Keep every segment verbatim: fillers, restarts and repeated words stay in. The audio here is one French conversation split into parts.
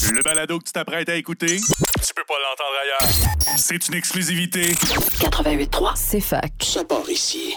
Le balado que tu t'apprêtes à écouter, tu peux pas l'entendre ailleurs. C'est une exclusivité. quatre-vingt-huit trois, c'est fac. Ça part ici.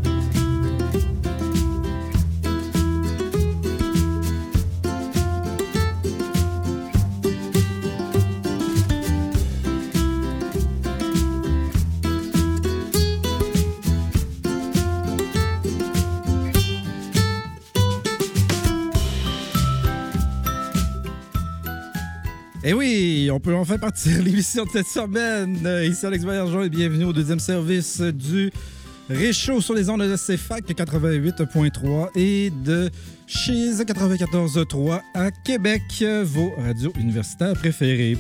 Eh oui, on peut enfin partir l'émission de cette semaine. Ici Alex Baillargeon et bienvenue au deuxième service du Réchaud sur les ondes de C F A C quatre-vingt-huit point trois et de Chiz quatre-vingt-quatorze point trois à Québec, vos radios universitaires préférées.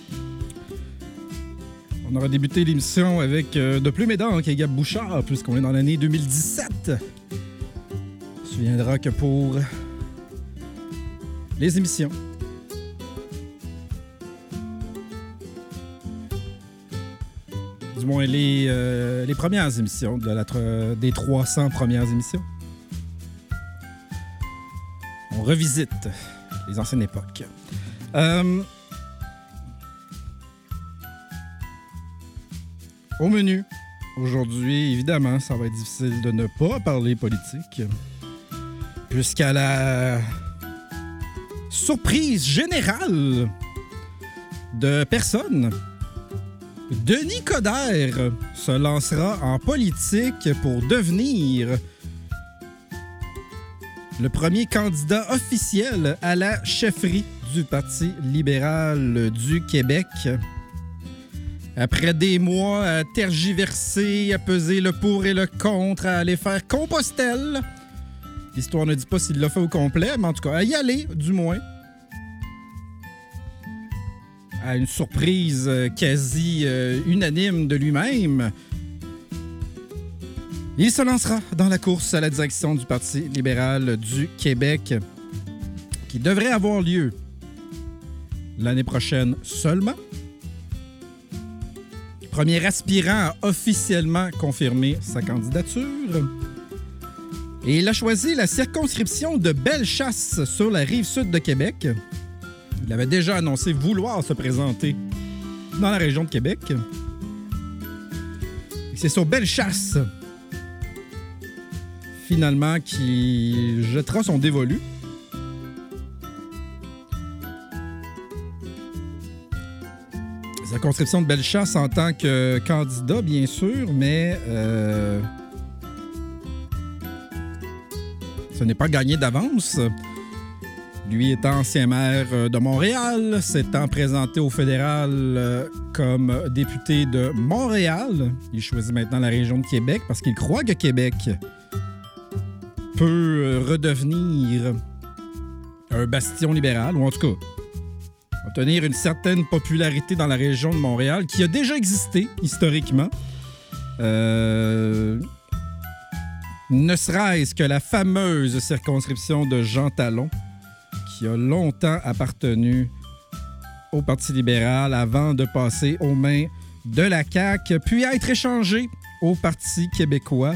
On aura débuté l'émission avec euh, De Plume et d'Encre et Gab Bouchard, puisqu'on est dans l'année deux mille dix-sept. On se souviendra que pour les émissions, du moins les, euh, les premières émissions, de la, des trois cents premières émissions. On revisite les anciennes époques. Euh, au menu, aujourd'hui, évidemment, ça va être difficile de ne pas parler politique, jusqu'à la surprise générale de personne. Denis Coderre se lancera en politique pour devenir le premier candidat officiel à la chefferie du Parti libéral du Québec. Après des mois à tergiverser, à peser le pour et le contre, à aller faire Compostelle. L'histoire ne dit pas s'il l'a fait au complet, mais en tout cas, à y aller, du moins. À une surprise quasi euh, unanime de lui-même, il se lancera dans la course à la direction du Parti libéral du Québec, qui devrait avoir lieu l'année prochaine seulement. Premier aspirant à officiellement confirmer sa candidature. Et il a choisi la circonscription de Bellechasse sur la rive sud de Québec. Il avait déjà annoncé vouloir se présenter dans la région de Québec. Et c'est sur Bellechasse, finalement, qu'il jettera son dévolu. La circonscription de Bellechasse en tant que candidat, bien sûr, mais euh, ce n'est pas gagné d'avance. Lui étant ancien maire de Montréal, s'étant présenté au fédéral comme député de Montréal. Il choisit maintenant la région de Québec parce qu'il croit que Québec peut redevenir un bastion libéral, ou en tout cas obtenir une certaine popularité dans la région de Montréal qui a déjà existé historiquement. Euh... Ne serait-ce que la fameuse circonscription de Jean Talon, qui a longtemps appartenu au Parti libéral avant de passer aux mains de la C A Q, puis à être échangé au Parti québécois.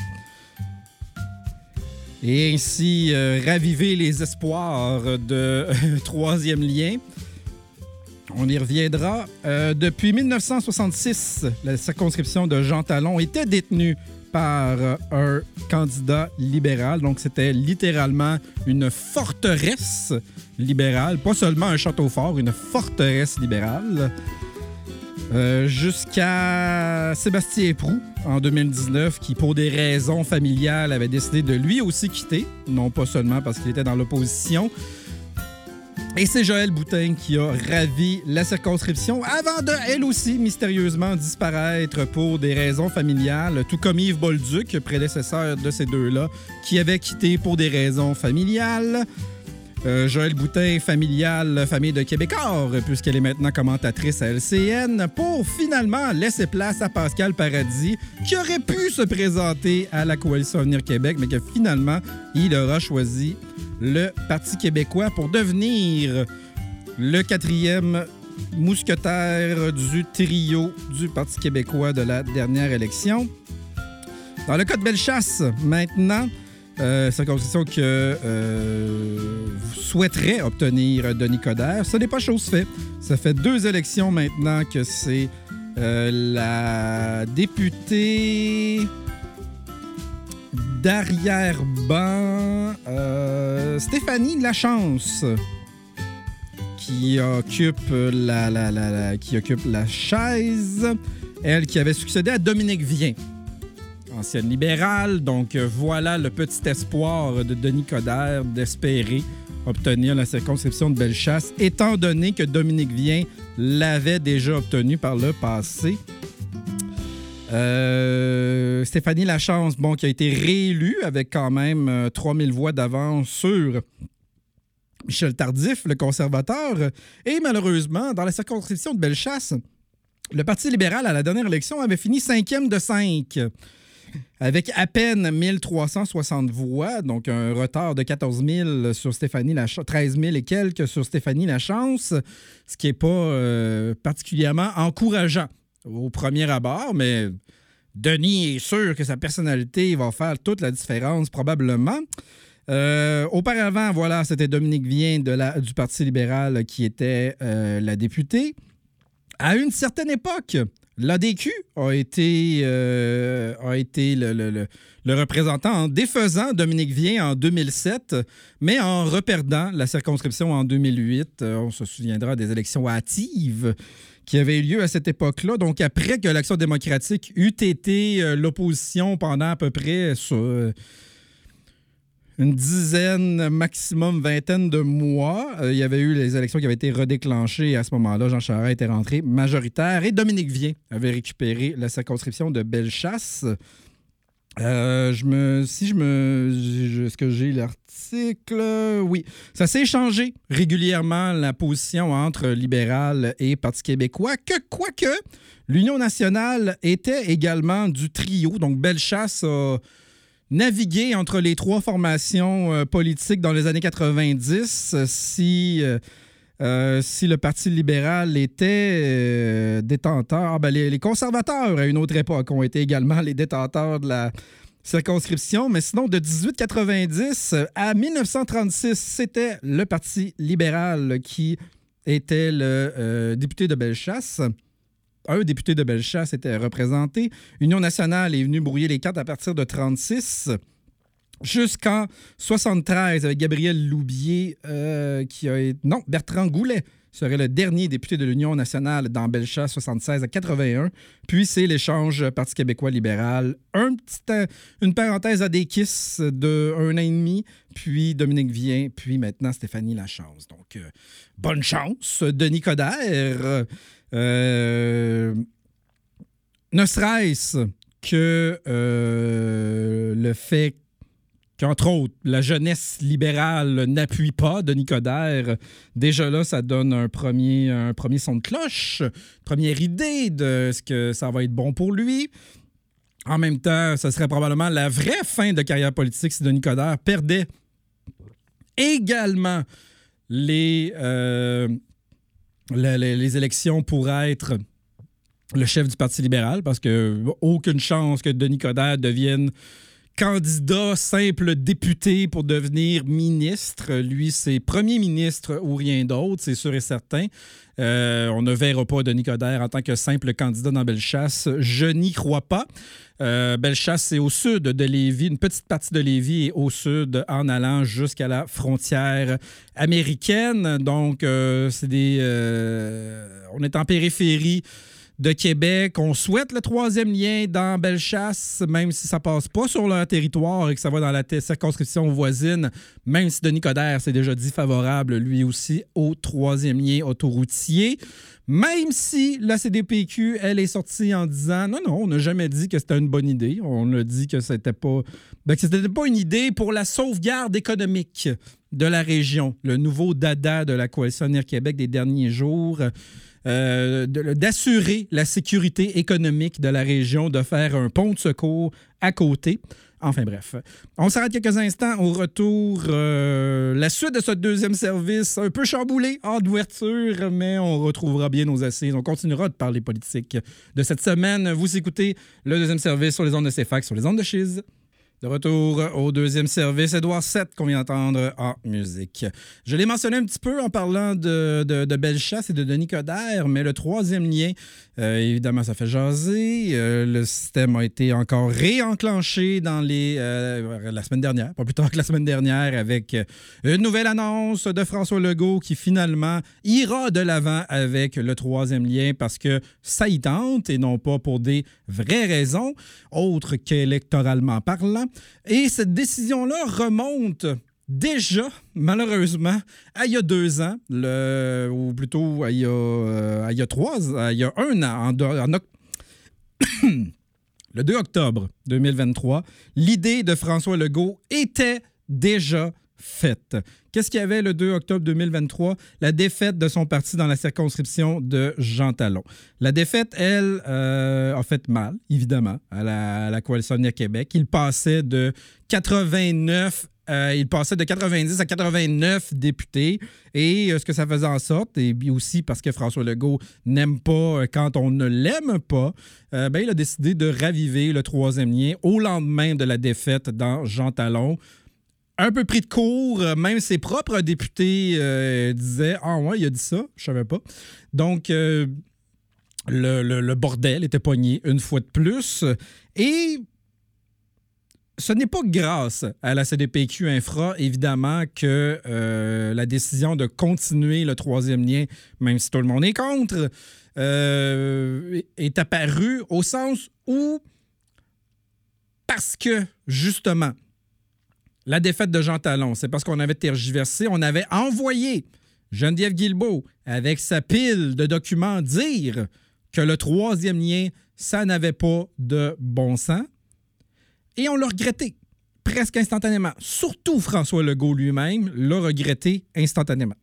Et ainsi euh, raviver les espoirs de euh, troisième lien. On y reviendra. Euh, depuis dix-neuf cent soixante-six, la circonscription de Jean Talon était détenue par un candidat libéral. Donc, c'était littéralement une forteresse libérale. Pas seulement un château fort, une forteresse libérale. Euh, jusqu'à Sébastien Proulx, en deux mille dix-neuf, qui, pour des raisons familiales, avait décidé de lui aussi quitter. Non pas seulement parce qu'il était dans l'opposition. Et c'est Joëlle Boutin qui a ravi la circonscription avant de, elle aussi, mystérieusement disparaître pour des raisons familiales, tout comme Yves Bolduc, prédécesseur de ces deux-là, qui avait quitté pour des raisons familiales. Euh, Joëlle Boutin, familiale, famille de Québécois, puisqu'elle est maintenant commentatrice à L C N, pour finalement laisser place à Pascal Paradis, qui aurait pu se présenter à la Coalition Avenir Québec, mais que finalement, il aura choisi le Parti québécois pour devenir le quatrième mousquetaire du trio du Parti québécois de la dernière élection. Dans le cas de Bellechasse, maintenant, Euh, circonscription que euh, souhaiterait obtenir Denis Coderre. Ce n'est pas chose faite. Ça fait deux élections maintenant que c'est euh, la députée d'arrière-ban euh, Stéphanie Lachance qui occupe la, la, la, la, qui occupe la chaise. Elle qui avait succédé à Dominique Vien, ancienne libérale. Donc, voilà le petit espoir de Denis Coderre d'espérer obtenir la circonscription de Bellechasse, étant donné que Dominique Vien l'avait déjà obtenu par le passé. Euh, Stéphanie Lachance, bon, qui a été réélue avec quand même euh, trois mille voix d'avance sur Michel Tardif, le conservateur. Et malheureusement, dans la circonscription de Bellechasse, le Parti libéral, à la dernière élection, avait fini cinquième de cinq, avec à peine mille trois cent soixante voix, donc un retard de quatorze mille sur Stéphanie Lachance, treize mille et quelques sur Stéphanie Lachance, ce qui n'est pas euh, particulièrement encourageant au premier abord, mais Denis est sûr que sa personnalité va faire toute la différence, probablement. Euh, auparavant, voilà, c'était Dominique Vien de la, du Parti libéral qui était euh, la députée. À une certaine époque, l'A D Q a été, euh, a été le, le, le, le représentant en défaisant Dominique Vien en deux mille sept, mais en reperdant la circonscription en deux mille huit. Euh, on se souviendra des élections hâtives qui avaient eu lieu à cette époque-là. Donc, après que l'Action démocratique eut été euh, l'opposition pendant à peu près sur, euh, une dizaine, maximum vingtaine de mois. Euh, il y avait eu les élections qui avaient été redéclenchées et à ce moment-là, Jean Charest était rentré majoritaire et Dominique Vien avait récupéré la circonscription de Bellechasse. Euh, je me, si je me... Je, est-ce que j'ai l'article? Oui. Ça s'est échangé régulièrement, la position entre libéral et Parti québécois, que quoique l'Union nationale était également du trio. Donc, Bellechasse a naviguer entre les trois formations euh, politiques dans les années quatre-vingt-dix. Si, euh, euh, si le Parti libéral était euh, détenteur... Ah, ben les, les conservateurs, à une autre époque, ont été également les détenteurs de la circonscription. Mais sinon, de dix-huit quatre-vingt-dix à mille neuf cent trente-six, c'était le Parti libéral qui était le euh, député de Bellechasse. Un député de Bellechasse était représenté. Union nationale est venue brouiller les cartes à partir de trente-six jusqu'en soixante-treize avec Gabriel Loubier, euh, qui a été... Non, Bertrand Goulet serait le dernier député de l'Union nationale dans Bellechasse, soixante-seize à quatre-vingt-un. Puis c'est l'échange Parti québécois libéral. Un petit, une parenthèse à des kisses de un an et demi, puis Dominique Vien, puis maintenant Stéphanie Lachance. Donc, euh, bonne chance, Denis Coderre. Euh, ne serait-ce que euh, le fait qu'entre autres, la jeunesse libérale n'appuie pas Denis Coderre, déjà là, ça donne un premier, un premier son de cloche, première idée de ce que ça va être bon pour lui. En même temps, ce serait probablement la vraie fin de carrière politique si Denis Coderre perdait également les... Euh, Les, les, les élections pour être le chef du Parti libéral, parce que aucune chance que Denis Coderre devienne candidat, simple député pour devenir ministre. Lui, c'est premier ministre ou rien d'autre, c'est sûr et certain. Euh, on ne verra pas Denis Coderre en tant que simple candidat dans Bellechasse. Je n'y crois pas. Euh, Bellechasse, c'est au sud de Lévis. Une petite partie de Lévis est au sud en allant jusqu'à la frontière américaine. Donc, euh, c'est des... Euh, on est en périphérie de Québec. On souhaite le troisième lien dans Bellechasse, même si ça passe pas sur leur territoire et que ça va dans la t- circonscription voisine, même si Denis Coderre s'est déjà dit favorable, lui aussi, au troisième lien autoroutier. Même si la C D P Q, elle est sortie en disant non, non, on n'a jamais dit que c'était une bonne idée. On a dit que c'était pas, ben, que c'était pas une idée pour la sauvegarde économique de la région. Le nouveau dada de la Coalition Avenir Québec des derniers jours. Euh, de, d'assurer la sécurité économique de la région, de faire un pont de secours à côté. Enfin bref, on s'arrête quelques instants. Au retour, euh, la suite de ce deuxième service, un peu chamboulé en ouverture, mais on retrouvera bien nos assises. On continuera de parler politique de cette semaine. Vous écoutez le deuxième service sur les ondes de C F A Q, sur les ondes de Chiz. De retour au deuxième service, Édouard sept qu'on vient d'entendre en musique. Je l'ai mentionné un petit peu en parlant de, de, de Bellechasse et de Denis Coderre, mais le troisième lien, euh, évidemment, ça fait jaser. Euh, le système a été encore réenclenché dans les, euh, la semaine dernière, pas plus tard que la semaine dernière, avec une nouvelle annonce de François Legault qui finalement ira de l'avant avec le troisième lien parce que ça y tente et non pas pour des vraies raisons, autres qu'électoralement parlant. Et cette décision-là remonte déjà, malheureusement, à il y a deux ans, le, ou plutôt à il y a, euh, à il y a trois, à il y a un an, en, en, en le deux octobre deux mille vingt-trois, l'idée de François Legault était déjà faite. Qu'est-ce qu'il y avait le deux octobre deux mille vingt-trois? La défaite de son parti dans la circonscription de Jean Talon. La défaite, elle, euh, a fait mal, évidemment, à la, à la Coalition Avenir Québec. Il passait de quatre-vingt-neuf Euh, il passait de quatre-vingt-dix à quatre-vingt-neuf députés. Et euh, ce que ça faisait en sorte, et aussi parce que François Legault n'aime pas euh, quand on ne l'aime pas, euh, ben, il a décidé de raviver le troisième lien au lendemain de la défaite dans Jean Talon. Un peu pris de court, même ses propres députés euh, disaient « Ah ouais, il a dit ça, je savais pas. » Donc, euh, le, le, le bordel était pogné une fois de plus. Et ce n'est pas grâce à la C D P Q Infra, évidemment, que euh, la décision de continuer le troisième lien, même si tout le monde est contre, euh, est apparue au sens où, parce que, justement, la défaite de Jean Talon, c'est parce qu'on avait tergiversé, on avait envoyé Geneviève Guilbeault avec sa pile de documents dire que le troisième lien, ça n'avait pas de bon sens. Et on l'a regretté presque instantanément. Surtout François Legault lui-même l'a regretté instantanément.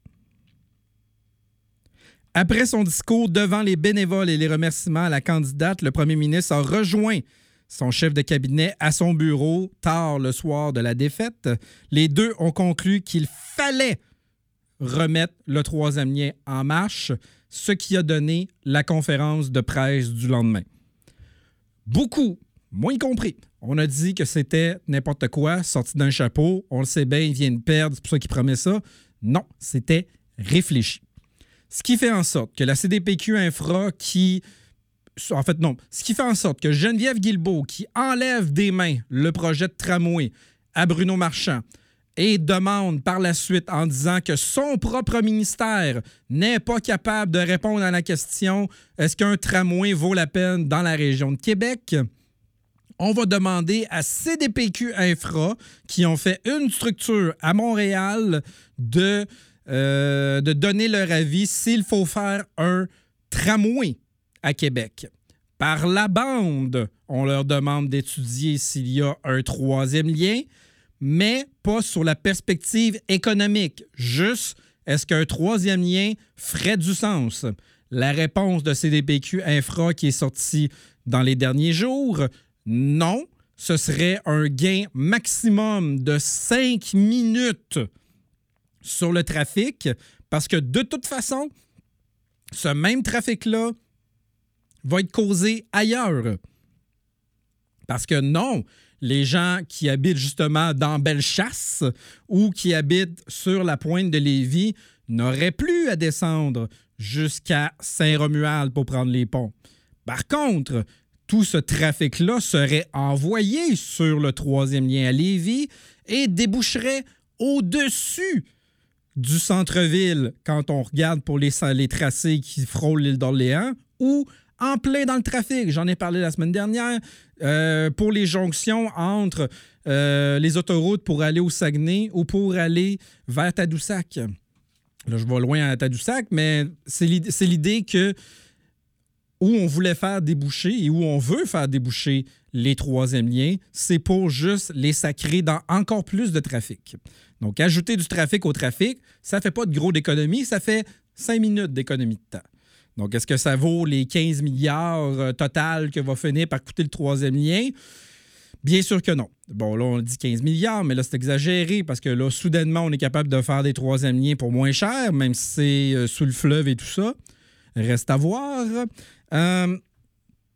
Après son discours devant les bénévoles et les remerciements à la candidate, le premier ministre a rejoint son chef de cabinet à son bureau tard le soir de la défaite. Les deux ont conclu qu'il fallait remettre le troisième lien en marche, ce qui a donné la conférence de presse du lendemain. Beaucoup, moi y compris, on a dit que c'était n'importe quoi, sorti d'un chapeau. On le sait bien, il vient de perdre, c'est pour ça qu'il promet ça. Non, c'était réfléchi. Ce qui fait en sorte que la C D P Q Infra qui... En fait, non. Ce qui fait en sorte que Geneviève Guilbeault, qui enlève des mains le projet de tramway à Bruno Marchand et demande par la suite en disant que son propre ministère n'est pas capable de répondre à la question « Est-ce qu'un tramway vaut la peine dans la région de Québec? » On va demander à C D P Q Infra, qui ont fait une structure à Montréal, de, euh, de donner leur avis s'il faut faire un tramway à Québec. Par la bande, on leur demande d'étudier s'il y a un troisième lien, mais pas sur la perspective économique. Juste, est-ce qu'un troisième lien ferait du sens? La réponse de C D P Q Infra qui est sortie dans les derniers jours, non, ce serait un gain maximum de cinq minutes sur le trafic, parce que de toute façon, ce même trafic-là va être causé ailleurs. Parce que non, les gens qui habitent justement dans Bellechasse ou qui habitent sur la pointe de Lévis n'auraient plus à descendre jusqu'à Saint-Romuald pour prendre les ponts. Par contre, tout ce trafic-là serait envoyé sur le troisième lien à Lévis et déboucherait au-dessus du centre-ville quand on regarde pour les, les tracés qui frôlent l'île d'Orléans ou en plein dans le trafic. J'en ai parlé la semaine dernière. Euh, pour les jonctions entre euh, les autoroutes pour aller au Saguenay ou pour aller vers Tadoussac. Là, je vais loin à Tadoussac, mais c'est l'idée, c'est l'idée que où on voulait faire déboucher et où on veut faire déboucher les troisièmes liens, c'est pour juste les sacrer dans encore plus de trafic. Donc, ajouter du trafic au trafic, ça ne fait pas de gros d'économie, ça fait cinq minutes d'économie de temps. Donc, est-ce que ça vaut les quinze milliards euh, total que va finir par coûter le troisième lien? Bien sûr que non. Bon, là, on dit quinze milliards, mais là, c'est exagéré parce que là, soudainement, on est capable de faire des troisièmes liens pour moins cher, même si c'est euh, sous le fleuve et tout ça. Reste à voir. Euh,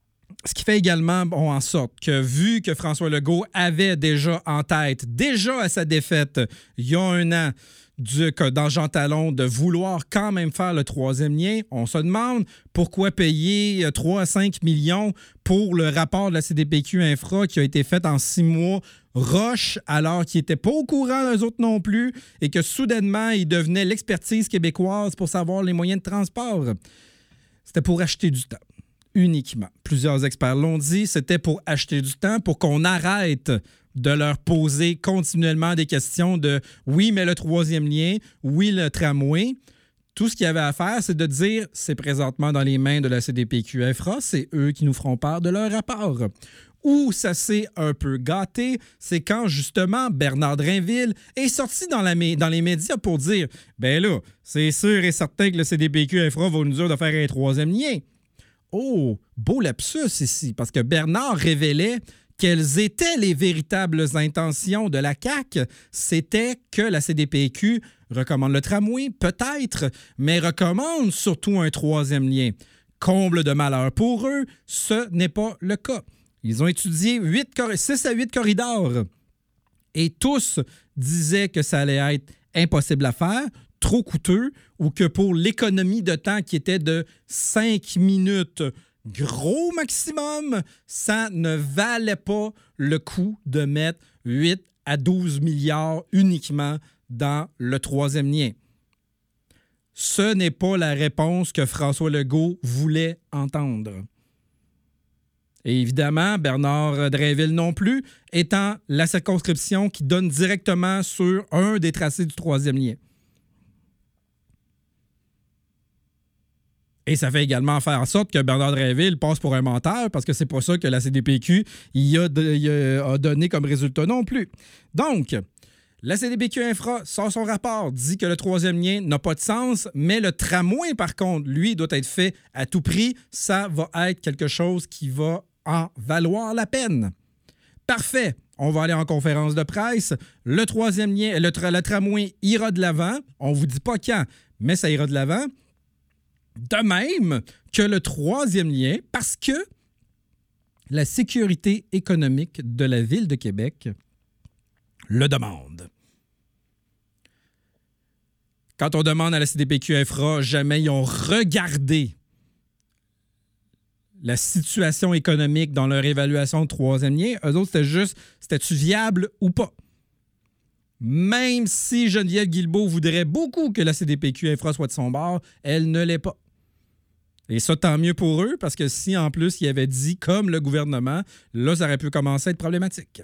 Ce qui fait également bon, en sorte que, vu que François Legault avait déjà en tête, déjà à sa défaite, il y a un an, du, dans Jean Talon, de vouloir quand même faire le troisième lien, on se demande pourquoi payer trois à cinq millions pour le rapport de la C D P Q Infra qui a été fait en six mois roche, alors qu'ils n'étaient pas au courant, eux autres non plus, et que soudainement, ils devenaient l'expertise québécoise pour savoir les moyens de transport. C'était pour acheter du temps. Uniquement. Plusieurs experts l'ont dit, c'était pour acheter du temps, pour qu'on arrête de leur poser continuellement des questions de « oui, mais le troisième lien, oui, le tramway ». Tout ce qu'il y avait à faire, c'est de dire « c'est présentement dans les mains de la C D P Q Infra, c'est eux qui nous feront part de leur rapport ». Où ça s'est un peu gâté, c'est quand, justement, Bernard Drainville est sorti dans, la, dans les médias pour dire « ben là, c'est sûr et certain que le C D P Q Infra va nous dire de faire un troisième lien ». Oh, beau lapsus ici, parce que Bernard révélait quelles étaient les véritables intentions de la C A Q. C'était que la C D P Q recommande le tramway, peut-être, mais recommande surtout un troisième lien. Comble de malheur pour eux, ce n'est pas le cas. Ils ont étudié six à huit corridors et tous disaient que ça allait être impossible à faire, trop coûteux, ou que pour l'économie de temps qui était de cinq minutes gros maximum, ça ne valait pas le coup de mettre huit à douze milliards uniquement dans le troisième lien. Ce n'est pas la réponse que François Legault voulait entendre. Et évidemment, Bernard Drainville non plus, étant la circonscription qui donne directement sur un des tracés du troisième lien. Et ça fait également faire en sorte que Bernard Drainville passe pour un menteur parce que c'est pas ça que la C D P Q y a, de, y a donné comme résultat non plus. Donc, la C D P Q Infra sort son rapport, dit que le troisième lien n'a pas de sens, mais le tramway, par contre, lui, doit être fait à tout prix. Ça va être quelque chose qui va en valoir la peine. Parfait. On va aller en conférence de presse. Le troisième lien, le, tra- le tramway ira de l'avant. On ne vous dit pas quand, mais ça ira de l'avant. De même que le troisième lien, parce que la sécurité économique de la Ville de Québec le demande. Quand on demande à la C D P Q Infra, jamais ils ont regardé la situation économique dans leur évaluation de troisième lien. Eux autres, c'était juste, c'était-tu viable ou pas? Même si Geneviève Guilbeault voudrait beaucoup que la C D P Q Infra soit de son bord, elle ne l'est pas. Et ça, tant mieux pour eux, parce que si, en plus, ils avaient dit, comme le gouvernement, là, ça aurait pu commencer à être problématique.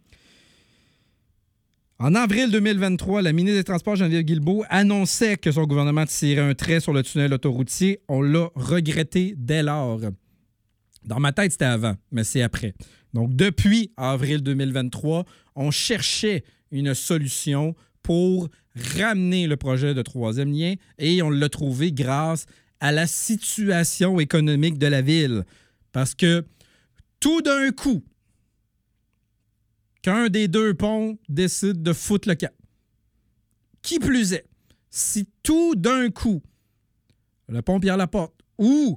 En avril deux mille vingt-trois, la ministre des Transports, Geneviève Guilbeault, annonçait que son gouvernement tirait un trait sur le tunnel autoroutier. On l'a regretté dès lors. Dans ma tête, c'était avant, mais c'est après. Donc, depuis avril deux mille vingt-trois, on cherchait une solution pour ramener le projet de troisième lien et on l'a trouvé grâce à la situation économique de la ville. Parce que tout d'un coup, qu'un des deux ponts décide de foutre le camp, qui plus est, si tout d'un coup, le pont Pierre-Laporte ou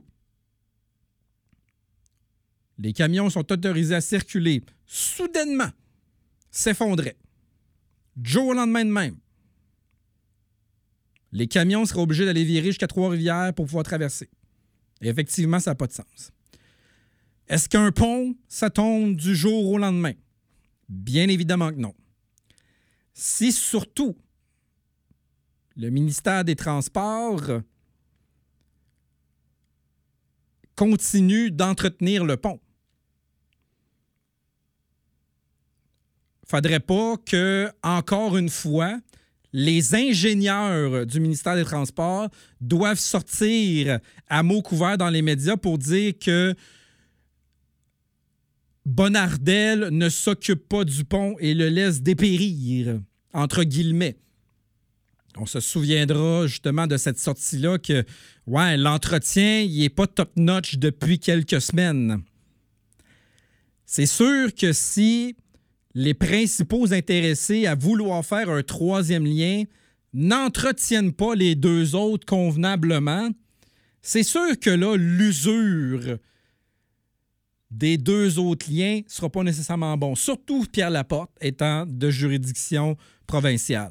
les camions sont autorisés à circuler, soudainement, s'effondrait. Du jour au lendemain de même. Les camions seraient obligés d'aller virer jusqu'à Trois-Rivières pour pouvoir traverser. Et effectivement, ça n'a pas de sens. Est-ce qu'un pont, ça tombe du jour au lendemain? Bien évidemment que non. Si surtout le ministère des Transports continue d'entretenir le pont, faudrait pas que, encore une fois, les ingénieurs du ministère des Transports doivent sortir à mots couverts dans les médias pour dire que Bonnardel ne s'occupe pas du pont et le laisse dépérir, entre guillemets. On se souviendra justement de cette sortie-là que ouais, l'entretien, il n'est pas top-notch depuis quelques semaines. C'est sûr que si les principaux intéressés à vouloir faire un troisième lien n'entretiennent pas les deux autres convenablement, c'est sûr que là, l'usure des deux autres liens ne sera pas nécessairement bon, surtout Pierre Laporte étant de juridiction provinciale.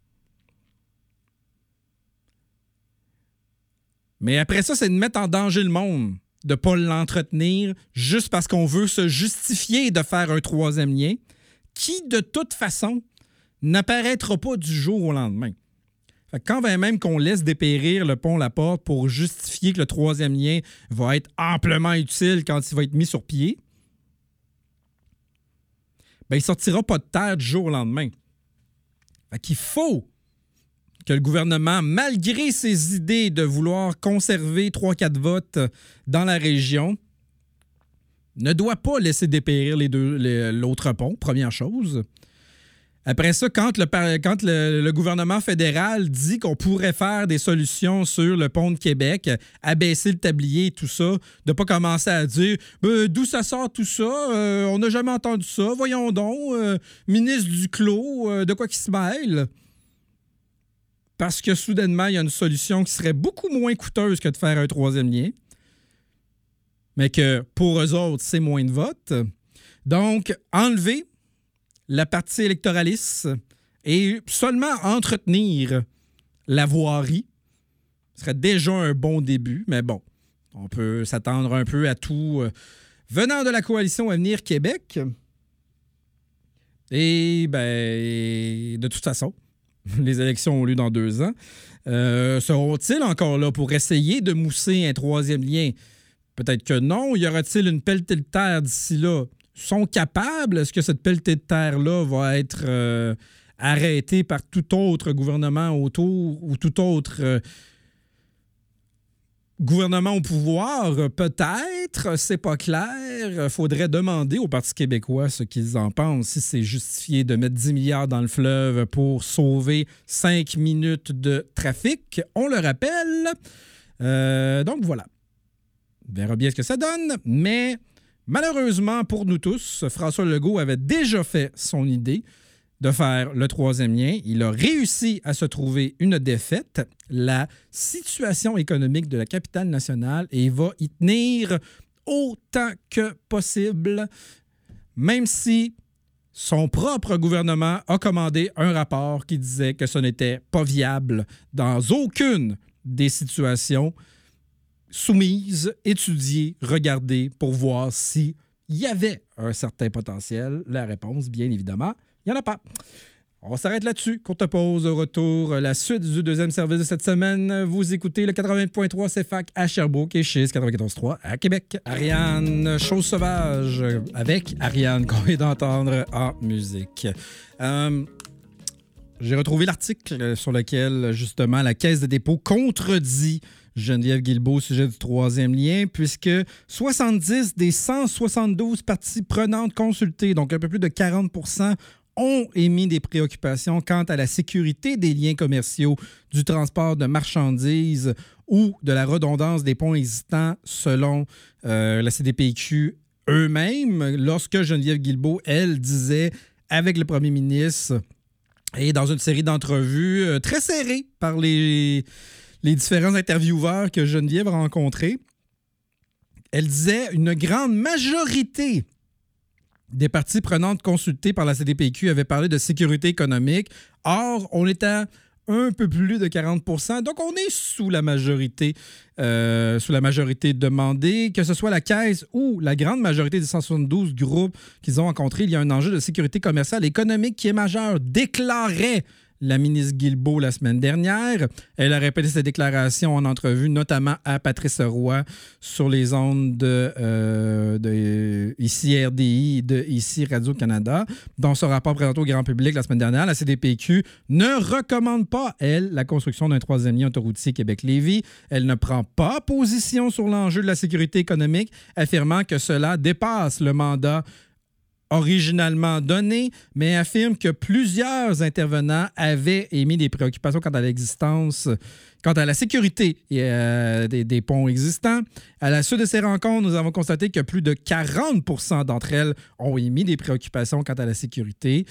Mais après ça, c'est de mettre en danger le monde, de ne pas l'entretenir juste parce qu'on veut se justifier de faire un troisième lien qui, de toute façon, n'apparaîtra pas du jour au lendemain. Fait que quand même qu'on laisse dépérir le pont Laporte pour justifier que le troisième lien va être amplement utile quand il va être mis sur pied, ben il ne sortira pas de terre du jour au lendemain. Fait qu'il faut que le gouvernement, malgré ses idées de vouloir conserver trois quatre votes dans la région, ne doit pas laisser dépérir les deux, les, l'autre pont, première chose. Après ça, quand, le, quand le, le gouvernement fédéral dit qu'on pourrait faire des solutions sur le pont de Québec, abaisser le tablier et tout ça, de ne pas commencer à dire ben, d'où ça sort tout ça, euh, on n'a jamais entendu ça, voyons donc, euh, ministre Duclos, euh, de quoi qu'il se mêle. Parce que soudainement, il y a une solution qui serait beaucoup moins coûteuse que de faire un troisième lien, mais que pour eux autres, c'est moins de votes. Donc, enlever la partie électoraliste et seulement entretenir la voirie serait déjà un bon début, mais bon, on peut s'attendre un peu à tout euh, venant de la coalition Avenir Québec. Et, ben, de toute façon, les élections ont lieu dans deux ans. Euh, seront-ils encore là pour essayer de mousser un troisième lien? Peut-être que non. Y aura-t-il une pelletée de terre d'ici là? Sont capables? Est-ce que cette pelletée de terre-là va être euh, arrêtée par tout autre gouvernement autour ou tout autre euh, gouvernement au pouvoir? Peut-être, c'est pas clair. Faudrait demander au Parti québécois ce qu'ils en pensent, si c'est justifié de mettre dix milliards dans le fleuve pour sauver cinq minutes de trafic. On le rappelle. Euh, donc voilà. On verra bien ce que ça donne, mais malheureusement pour nous tous, François Legault avait déjà fait son idée de faire le troisième lien. Il a réussi à se trouver une défaite, la situation économique de la capitale nationale, et il va y tenir autant que possible, même si son propre gouvernement a commandé un rapport qui disait que ce n'était pas viable dans aucune des situations soumises, étudiées, regardées pour voir s'il y avait un certain potentiel. La réponse, bien évidemment, il n'y en a pas. On s'arrête là-dessus. Courte pause, au retour. La suite du deuxième service de cette semaine. Vous écoutez le quatre-vingts point trois C F A C à Sherbrooke et chez quatre-vingt-quatorze point trois à Québec. Ariane, Chose sauvage, avec Ariane qu'on vient d'entendre en musique. Euh, j'ai retrouvé l'article sur lequel, justement, la Caisse de dépôt contredit Geneviève Guilbeault au sujet du troisième lien, puisque soixante-dix des cent soixante-douze parties prenantes consultées, donc un peu plus de quarante pour cent, ont émis des préoccupations quant à la sécurité des liens commerciaux, du transport de marchandises ou de la redondance des ponts existants, selon euh, la C D P Q eux-mêmes, lorsque Geneviève Guilbeault, elle, disait avec le premier ministre et dans une série d'entrevues euh, très serrées par les... les différents intervieweurs que Geneviève a rencontrés, elle disait une grande majorité des parties prenantes consultées par la C D P Q avaient parlé de sécurité économique. Or, on est à un peu plus de quarante pour cent, donc on est sous la majorité, euh, sous la majorité demandée, que ce soit la Caisse ou la grande majorité des cent soixante-douze groupes qu'ils ont rencontrés. Il y a un enjeu de sécurité commerciale et économique qui est majeur, déclarait la ministre Guilbeault la semaine dernière. Elle a répété cette déclaration en entrevue, notamment à Patrice Roy, sur les ondes de, euh, de ici R D I et de ici Radio-Canada. Dans son rapport présenté au grand public la semaine dernière, la C D P Q ne recommande pas, elle, la construction d'un troisième lien autoroutier Québec-Lévis. Elle ne prend pas position sur l'enjeu de la sécurité économique, affirmant que cela dépasse le mandat originalement donné, mais affirme que plusieurs intervenants avaient émis des préoccupations quant à l'existence, quant à la sécurité euh, des, des ponts existants. À la suite de ces rencontres, nous avons constaté que plus de quarante pour cent d'entre elles ont émis des préoccupations quant à la sécurité,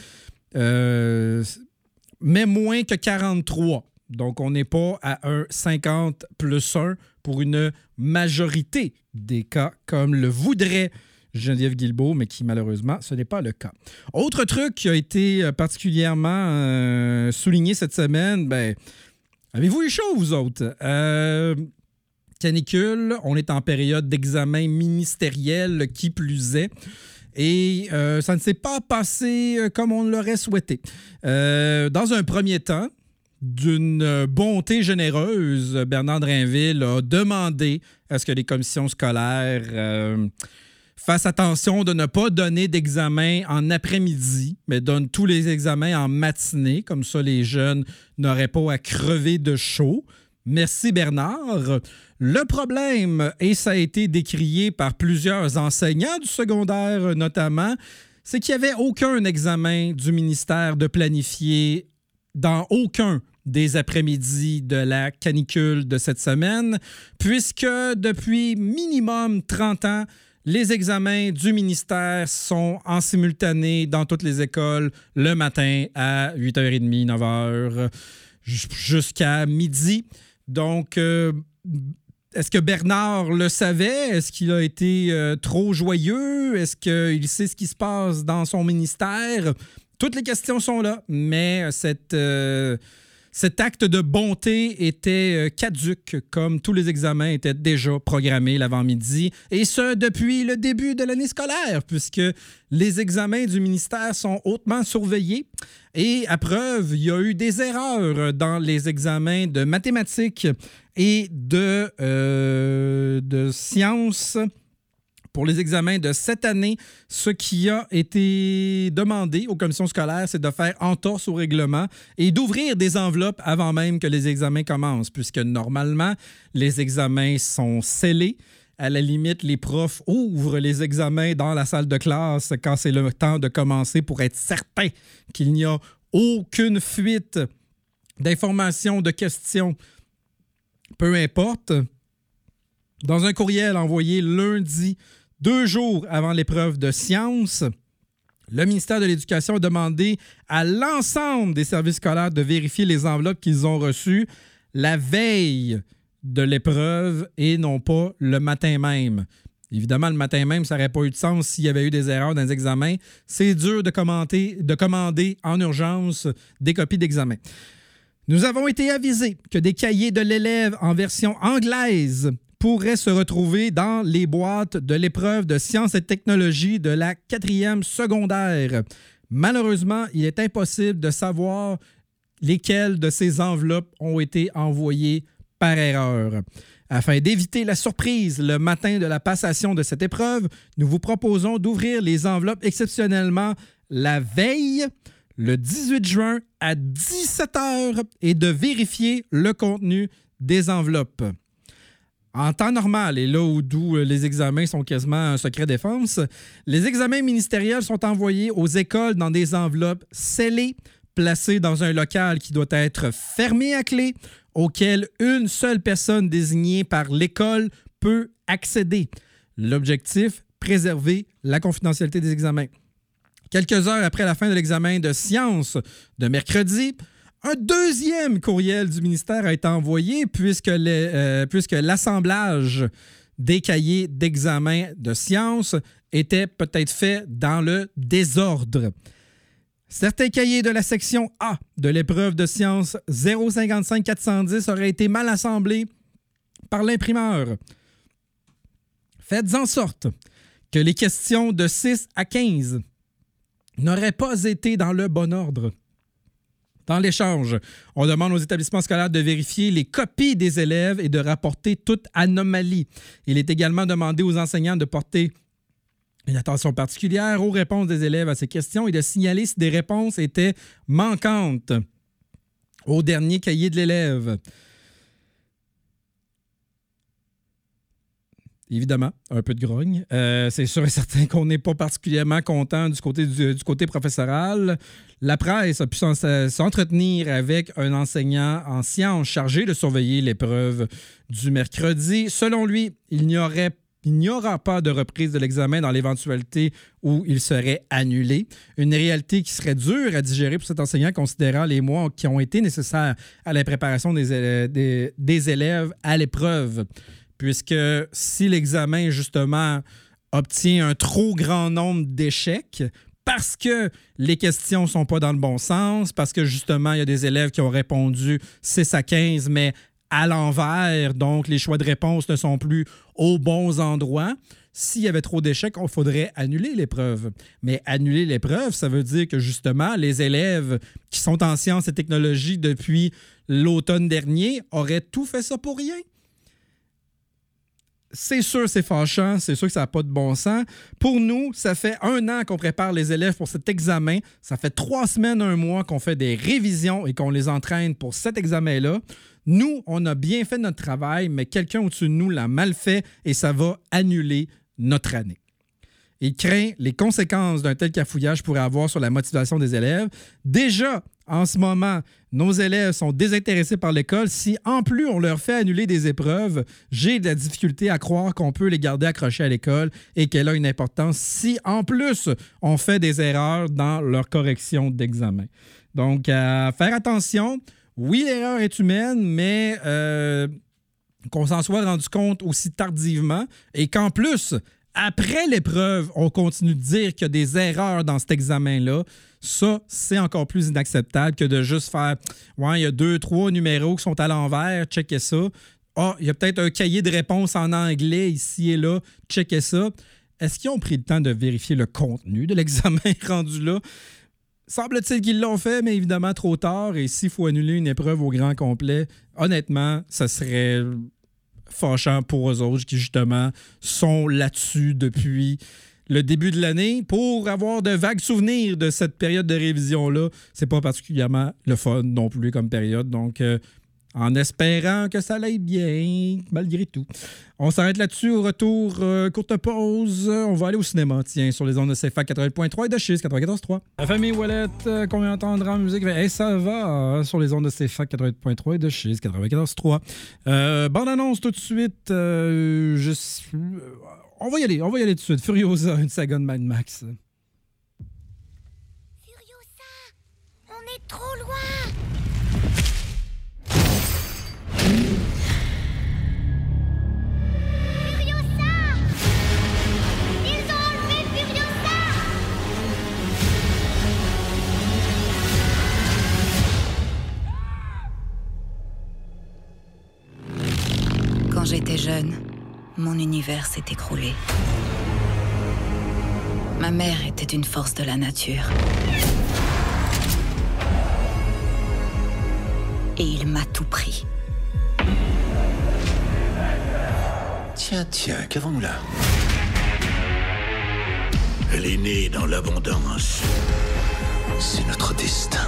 euh, mais moins que quarante-trois. Donc, on n'est pas à un cinquante plus un pour une majorité des cas, comme le voudrait Geneviève Guilbeault, mais qui, malheureusement, ce n'est pas le cas. Autre truc qui a été particulièrement euh, souligné cette semaine, ben, avez-vous eu chaud, vous autres? Euh, canicule, on est en période d'examen ministériel, qui plus est. Et euh, ça ne s'est pas passé comme on l'aurait souhaité. Euh, dans un premier temps, d'une bonté généreuse, Bernard Drinville a demandé à ce que les commissions scolaires euh, fassent attention de ne pas donner d'examen en après-midi, mais donnent tous les examens en matinée. Comme ça, les jeunes n'auraient pas à crever de chaud. Merci Bernard. Le problème, et ça a été décrié par plusieurs enseignants du secondaire notamment, c'est qu'il n'y avait aucun examen du ministère de planifier dans aucun des après-midi de la canicule de cette semaine, puisque depuis minimum trente ans, les examens du ministère sont en simultané dans toutes les écoles le matin à huit heures trente, neuf heures, jusqu'à midi. Donc, euh, est-ce que Bernard le savait? Est-ce qu'il a été euh, trop joyeux? Est-ce qu'il sait ce qui se passe dans son ministère? Toutes les questions sont là, mais cette, euh, cet acte de bonté était caduc, comme tous les examens étaient déjà programmés l'avant-midi, et ce, depuis le début de l'année scolaire, puisque les examens du ministère sont hautement surveillés. Et à preuve, il y a eu des erreurs dans les examens de mathématiques et de, euh, de sciences. Pour les examens de cette année, ce qui a été demandé aux commissions scolaires, c'est de faire entorse au règlement et d'ouvrir des enveloppes avant même que les examens commencent, puisque normalement, les examens sont scellés. À la limite, les profs ouvrent les examens dans la salle de classe quand c'est le temps de commencer pour être certain qu'il n'y a aucune fuite d'informations, de questions, peu importe. Dans un courriel envoyé lundi, deux jours avant l'épreuve de sciences, le ministère de l'Éducation a demandé à l'ensemble des services scolaires de vérifier les enveloppes qu'ils ont reçues la veille de l'épreuve et non pas le matin même. Évidemment, le matin même, ça n'aurait pas eu de sens s'il y avait eu des erreurs dans les examens. C'est dur de, commenter, de commander en urgence des copies d'examen. Nous avons été avisés que des cahiers de l'élève en version anglaise pourraient se retrouver dans les boîtes de l'épreuve de sciences et technologies de la quatrième secondaire. Malheureusement, il est impossible de savoir lesquelles de ces enveloppes ont été envoyées par erreur. Afin d'éviter la surprise le matin de la passation de cette épreuve, nous vous proposons d'ouvrir les enveloppes exceptionnellement la veille, le dix-huit juin à dix-sept heures, et de vérifier le contenu des enveloppes. En temps normal, et là où d'où les examens sont quasiment un secret défense, les examens ministériels sont envoyés aux écoles dans des enveloppes scellées, placées dans un local qui doit être fermé à clé, auquel une seule personne désignée par l'école peut accéder. L'objectif, préserver la confidentialité des examens. Quelques heures après la fin de l'examen de sciences de mercredi, un deuxième courriel du ministère a été envoyé puisque, les, euh, puisque l'assemblage des cahiers d'examen de sciences était peut-être fait dans le désordre. Certains cahiers de la section A de l'épreuve de sciences zéro cinquante-cinq quatre cent dix auraient été mal assemblés par l'imprimeur. Faites en sorte que les questions de six à quinze n'auraient pas été dans le bon ordre. Dans l'échange, on demande aux établissements scolaires de vérifier les copies des élèves et de rapporter toute anomalie. Il est également demandé aux enseignants de porter une attention particulière aux réponses des élèves à ces questions et de signaler si des réponses étaient manquantes au dernier cahier de l'élève. Évidemment, un peu de grogne. Euh, c'est sûr et certain qu'on n'est pas particulièrement content du côté, du, du côté professoral. La presse a pu s'en, s'entretenir avec un enseignant en sciences chargé de surveiller l'épreuve du mercredi. Selon lui, il n'y aurait Il n'y aura pas de reprise de l'examen dans l'éventualité où il serait annulé. Une réalité qui serait dure à digérer pour cet enseignant, considérant les mois qui ont été nécessaires à la préparation des élèves, des, des élèves à l'épreuve. Puisque si l'examen, justement, obtient un trop grand nombre d'échecs parce que les questions ne sont pas dans le bon sens, parce que justement, il y a des élèves qui ont répondu six à quinze, mais à l'envers, donc les choix de réponse ne sont plus aux bons endroits. S'il y avait trop d'échecs, il faudrait annuler l'épreuve. Mais annuler l'épreuve, ça veut dire que justement, les élèves qui sont en sciences et technologies depuis l'automne dernier auraient tout fait ça pour rien. C'est sûr, c'est fâchant, c'est sûr que ça n'a pas de bon sens. Pour nous, ça fait un an qu'on prépare les élèves pour cet examen. Ça fait trois semaines, un mois qu'on fait des révisions et qu'on les entraîne pour cet examen-là. Nous, on a bien fait notre travail, mais quelqu'un au-dessus de nous l'a mal fait et ça va annuler notre année. Il craint les conséquences d'un tel cafouillage pourrait avoir sur la motivation des élèves. Déjà, en ce moment, nos élèves sont désintéressés par l'école. Si, en plus, on leur fait annuler des épreuves, j'ai de la difficulté à croire qu'on peut les garder accrochés à l'école et qu'elle a une importance si, en plus, on fait des erreurs dans leur correction d'examen. Donc, à faire attention. Oui, l'erreur est humaine, mais euh, qu'on s'en soit rendu compte aussi tardivement et qu'en plus, après l'épreuve, on continue de dire qu'il y a des erreurs dans cet examen-là. Ça, c'est encore plus inacceptable que de juste faire « Ouais, il y a deux, trois numéros qui sont à l'envers, checkez ça. Ah, il y a peut-être un cahier de réponse en anglais ici et là, checkez ça. » Est-ce qu'ils ont pris le temps de vérifier le contenu de l'examen rendu là? Semble-t-il qu'ils l'ont fait, mais évidemment trop tard. Et s'il faut annuler une épreuve au grand complet, honnêtement, ça serait fâchant pour eux autres qui, justement, sont là-dessus depuis le début de l'année. Pour avoir de vagues souvenirs de cette période de révision-là, c'est pas particulièrement le fun non plus comme période. Donc, euh, en espérant que ça aille bien, malgré tout. On s'arrête là-dessus. Au retour, euh, courte pause. On va aller au cinéma, tiens, sur les ondes de C F A Q quatre-vingt point trois et de Chiz quatre-vingt-quatorze point trois. La famille Ouellette, euh, qu'on vient entendre en musique, hey, ça va hein, sur les ondes de C F A Q quatre-vingt point trois et de Chiz quatre-vingt-quatorze point trois. Euh, bande annonce tout de suite. Euh, je... On va y aller, on va y aller tout de suite. Furiosa, une saga de Mad Max. Furiosa, on est trop loin. Furiosa! Ils ont enlevé Furiosa! Quand j'étais jeune, mon univers s'est écroulé. Ma mère était une force de la nature. Et il m'a tout pris. Tiens, tiens, qu'avons-nous là? Elle est née dans l'abondance. C'est notre destin.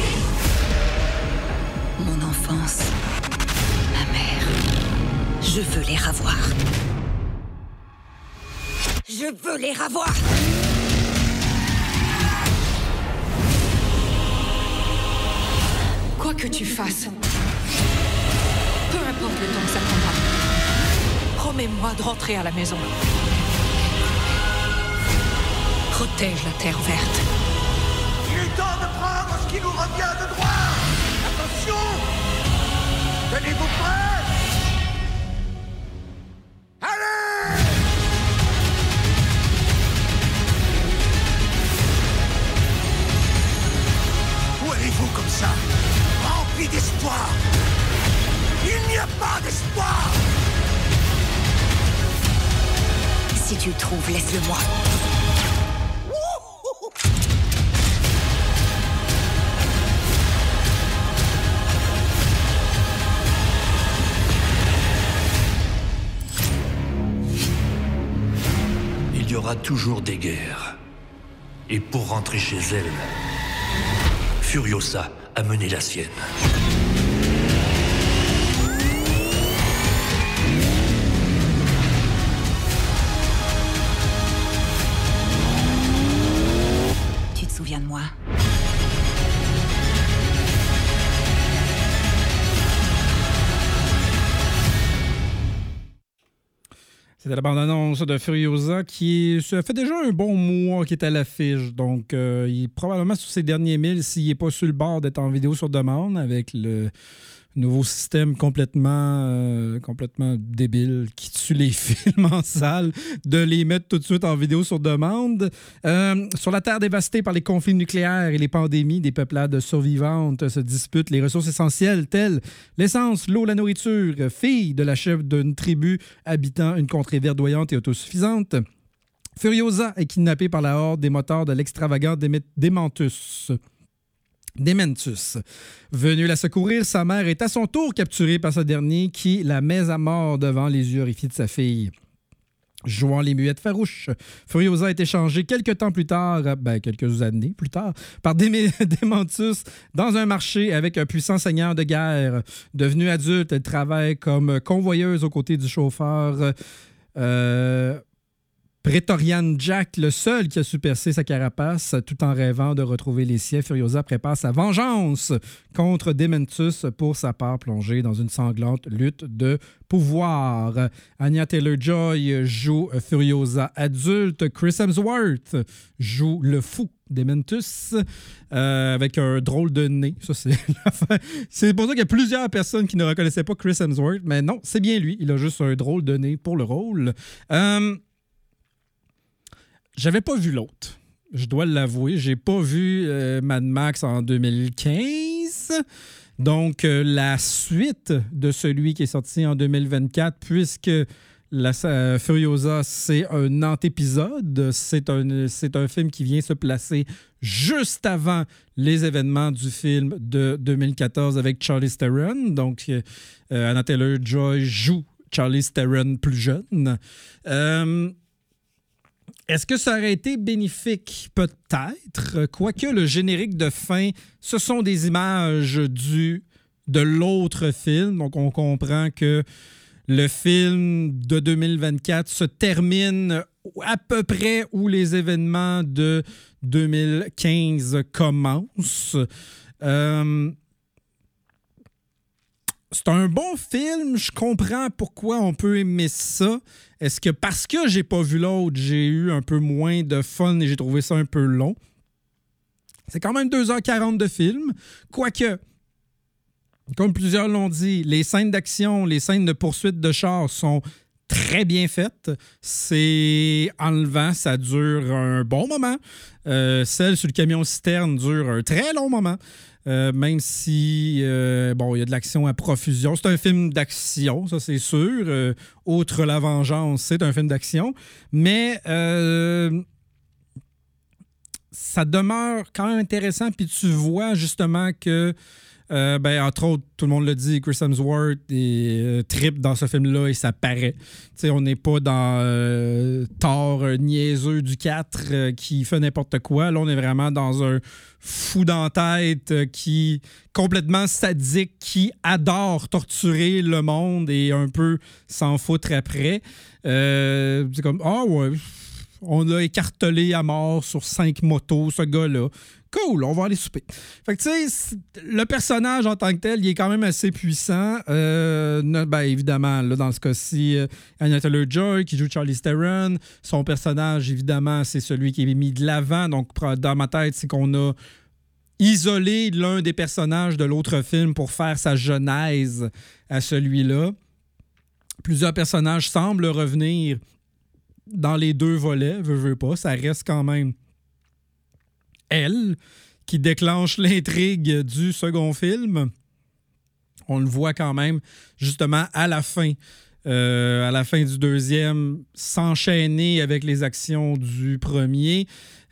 Mon enfance, ma mère, je veux les ravoir. Je veux les ravoir. Quoi que tu fasses, peu importe le temps que ça prendra, promets-moi de rentrer à la maison. Protège la Terre verte. Il est temps de prendre ce qui nous revient de droit. Attention! Tenez-vous prêts! Allez! Où allez-vous comme ça? Rempli d'espoir! Il n'y a pas d'espoir! Si tu le trouves, laisse-le-moi. Il y aura toujours des guerres. Et pour rentrer chez elle, Furiosa a mené la sienne. Tu te souviens de moi? C'était la bande-annonce de Furiosa qui ça fait déjà un bon mois qu'il est à l'affiche. Donc, euh, il est probablement sur ses derniers milles s'il n'est pas sur le bord d'être en vidéo sur demande avec le nouveau système complètement, euh, complètement débile qui tue les films en salle, de les mettre tout de suite en vidéo sur demande. Euh, sur la Terre dévastée par les conflits nucléaires et les pandémies, des peuplades survivantes se disputent les ressources essentielles telles l'essence, l'eau, la nourriture. Fille de la chef d'une tribu habitant une contrée verdoyante et autosuffisante, Furiosa est kidnappée par la horde des motards de l'extravagant Deme- Dementus. Dementus. Venue la secourir, sa mère est à son tour capturée par ce dernier qui la met à mort devant les yeux horrifiés de sa fille. Jouant les muettes farouches, Furiosa est échangée quelques temps plus tard, ben quelques années plus tard, par Deme- Dementus dans un marché avec un puissant seigneur de guerre. Devenue adulte, elle travaille comme convoyeuse aux côtés du chauffeur euh, Praetorian Jack, le seul qui a su percer sa carapace, tout en rêvant de retrouver les siens. Furiosa prépare sa vengeance contre Dementus, pour sa part plongée dans une sanglante lutte de pouvoir. Anya Taylor-Joy joue Furiosa adulte. Chris Hemsworth joue le fou Dementus, euh, avec un drôle de nez. Ça, c'est c'est pour ça qu'il y a plusieurs personnes qui ne reconnaissaient pas Chris Hemsworth, mais non, c'est bien lui. Il a juste un drôle de nez pour le rôle. Euh, J'avais pas vu l'autre. Je dois l'avouer. J'ai pas vu euh, Mad Max en deux mille quinze. Donc, euh, la suite de celui qui est sorti en deux mille vingt-quatre, puisque la, euh, Furiosa, c'est un antépisode. C'est un, c'est un film qui vient se placer juste avant les événements du film de deux mille quatorze avec Charlize Theron. Donc, euh, Anya Taylor-Joy joue Charlize Theron plus jeune. Euh, Est-ce que ça aurait été bénéfique? Peut-être. Quoique le générique de fin, ce sont des images du, de l'autre film. Donc, on comprend que le film de deux mille vingt-quatre se termine à peu près où les événements de deux mille quinze commencent. Euh, c'est un bon film. Je comprends pourquoi on peut aimer ça. Est-ce que parce que j'ai pas vu l'autre, j'ai eu un peu moins de fun et j'ai trouvé ça un peu long? C'est quand même deux heures quarante de film. Quoique, comme plusieurs l'ont dit, les scènes d'action, les scènes de poursuite de char sont très bien faites. C'est enlevant, ça dure un bon moment. Euh, celle sur le camion-citerne dure un très long moment. Euh, même si, euh, bon, il y a de l'action à profusion. C'est un film d'action, ça c'est sûr. Euh, outre la vengeance, c'est un film d'action. Mais euh, ça demeure quand même intéressant. Puis tu vois justement que, euh, ben, entre autres, tout le monde le dit, Chris Hemsworth est euh, trip dans ce film-là et ça paraît. T'sais, on n'est pas dans euh, Thor euh, niaiseux du quatre euh, qui fait n'importe quoi. Là, on est vraiment dans un fou dans la tête euh, qui complètement sadique, qui adore torturer le monde et un peu s'en foutre après. Euh, c'est comme, ah ouais, on l'a écartelé à mort sur cinq motos, ce gars-là. Cool, on va aller souper. Fait que, tu sais, le personnage en tant que tel, il est quand même assez puissant. Euh, ben, évidemment, là, dans ce cas-ci, euh, Anya Taylor-Joy qui joue Charlize Theron. Son personnage, évidemment, c'est celui qui est mis de l'avant. Donc, dans ma tête, c'est qu'on a isolé l'un des personnages de l'autre film pour faire sa genèse à celui-là. Plusieurs personnages semblent revenir dans les deux volets, veux, veux pas. Ça reste quand même elle qui déclenche l'intrigue du second film. On le voit quand même, justement, à la fin, euh, à la fin du deuxième, s'enchaîner avec les actions du premier.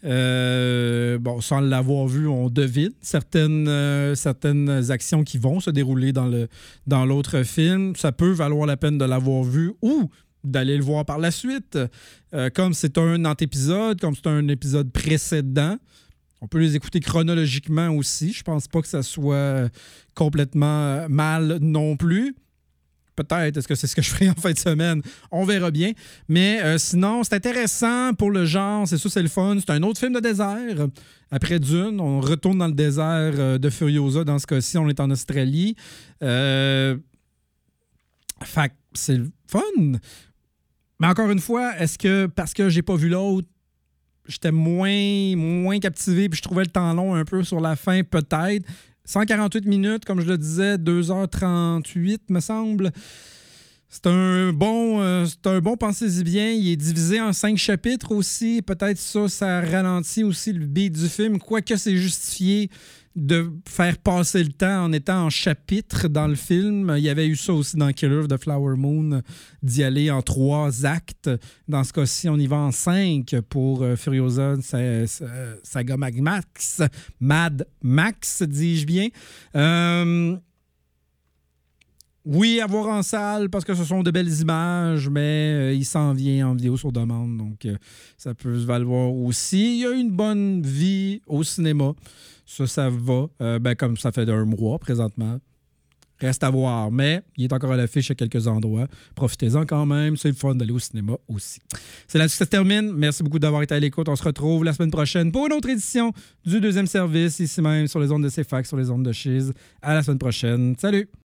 Euh, bon, sans l'avoir vu, on devine certaines, euh, certaines actions qui vont se dérouler dans, le, dans l'autre film. Ça peut valoir la peine de l'avoir vu ou d'aller le voir par la suite. Euh, comme c'est un antépisode, comme c'est un épisode précédent, on peut les écouter chronologiquement aussi. Je pense pas que ça soit complètement mal non plus. Peut-être, est-ce que c'est ce que je ferai en fin de semaine? On verra bien. Mais euh, sinon, c'est intéressant pour le genre. C'est sûr, c'est le fun. C'est un autre film de désert. Après Dune, on retourne dans le désert euh, de Furiosa. Dans ce cas-ci, on est en Australie. Euh... Fait que c'est le fun. Mais encore une fois, est-ce que parce que j'ai pas vu l'autre, j'étais moins, moins captivé puis je trouvais le temps long un peu sur la fin? Peut-être. cent quarante-huit minutes, comme je le disais, deux heures trente-huit, me semble. C'est un bon, euh, c'est un bon pensez-y bien. Il est divisé en cinq chapitres aussi. Peut-être ça, ça ralentit aussi le beat du film, quoique c'est justifié de faire passer le temps en étant en chapitres dans le film. Il y avait eu ça aussi dans Killer of the Flower Moon, d'y aller en trois actes. Dans ce cas-ci, on y va en cinq pour euh, Furiosa sa, sa, Saga Mad Max. Mad Max, dis-je bien. Euh... Oui, à voir en salle parce que ce sont de belles images, mais euh, il s'en vient en vidéo sur demande, donc euh, ça peut se valoir aussi. Il y a une bonne vie au cinéma. Ça, ça va. Euh, ben, comme ça fait un mois présentement. Reste à voir, mais il est encore à l'affiche à quelques endroits. Profitez-en quand même. C'est le fun d'aller au cinéma aussi. C'est là que ça se termine. Merci beaucoup d'avoir été à l'écoute. On se retrouve la semaine prochaine pour une autre édition du deuxième service, ici même sur les ondes de C F A Q, sur les ondes de Chiz. À la semaine prochaine. Salut!